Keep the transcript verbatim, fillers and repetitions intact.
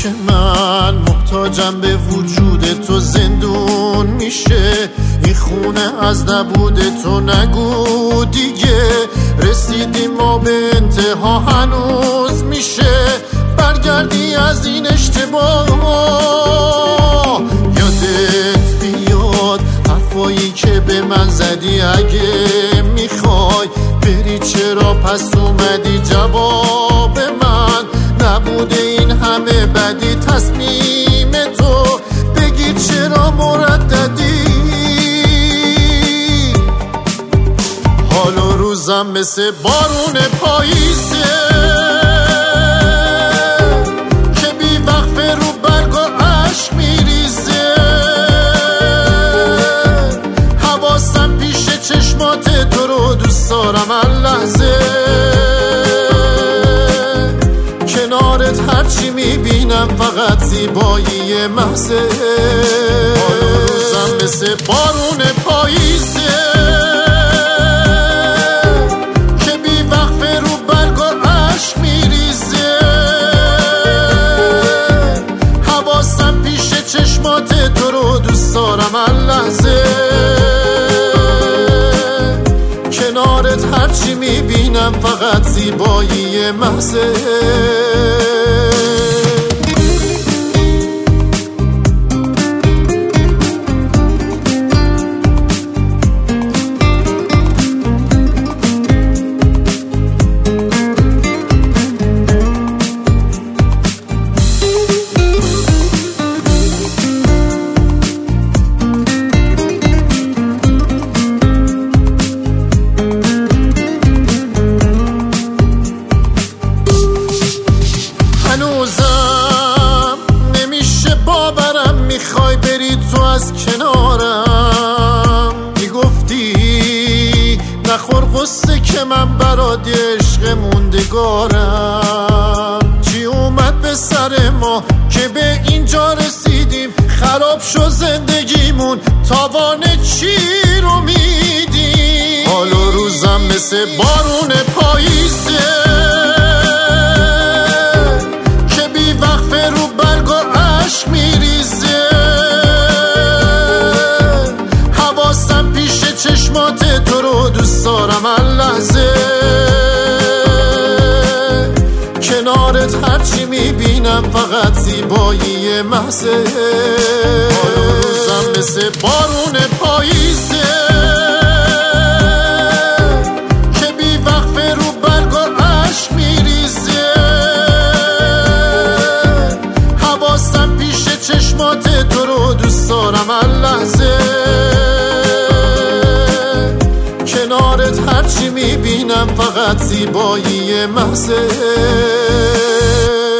که من محتاجم به وجود تو زندون میشه. این خونه از نبود تو نگو دیگه، رسیدیم ما به انتها هنوز میشه. برگردی از این اشتباه، یادت بیاد حرفایی که به من زدی. اگه میخوای بری چرا پس اومدی؟ جواب من نبوده این همه بدی. تصمیم تو بگی چرا مرددی؟ حال و روزم مثل بارون پاییزه که بی وقفه رو برگ و عشق میریزه. حواسم پیش چشمات تو رو دوست دارم هر لحظه. کنارت هرچی میبینم فقط زیبایی محضه. حال و روزم مثل بارون پاییزه که بی وقفه رو برگ و عشق میریزه. حواسم پیش چشمات تو رو دوست دارم هر لحظه. کنارت هرچی میبینم فقط زیبایی محضه. هنوزم نمیشه باورم میخوای بری تو از کنارم. میگفتی نخور قصه که من برات عشق موندگارم. چی اومد به سر ما که به اینجا رسیدیم؟ خراب شد زندگیمون، تاوان چی رو میدیم؟ حال و روزم مثل بارون پاییزه میریزه. حواسم پیش چشمات تو رو دوست دارم هر لحظه. کنارت هرچی میبینم فقط زیبایی محضه. حال و روزم مثل بارون پاییزه که بی وقفه رو برگ و عشق میریزه. حواسم پیش چشمات تو رو دوست دارم هر لحظه. کنارت هرچی میبینم فقط زیبایی محضه.